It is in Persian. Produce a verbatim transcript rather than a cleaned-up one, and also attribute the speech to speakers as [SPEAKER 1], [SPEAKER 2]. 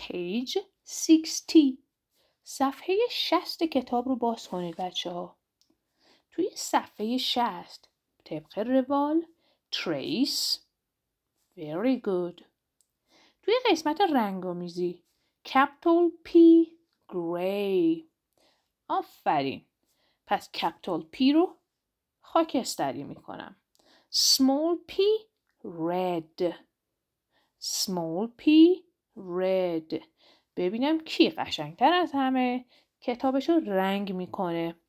[SPEAKER 1] page sixty. صفحه شصت کتاب رو باز کنید بچه ها. توی صفحه شصت طبق روال trace. Very good. توی قسمت رنگامیزی capital P gray. آفرین. پس capital P رو خاکستری میکنم. small p red. small p red. ببینم کی قشنگتر از همه کتابشو رنگ میکنه.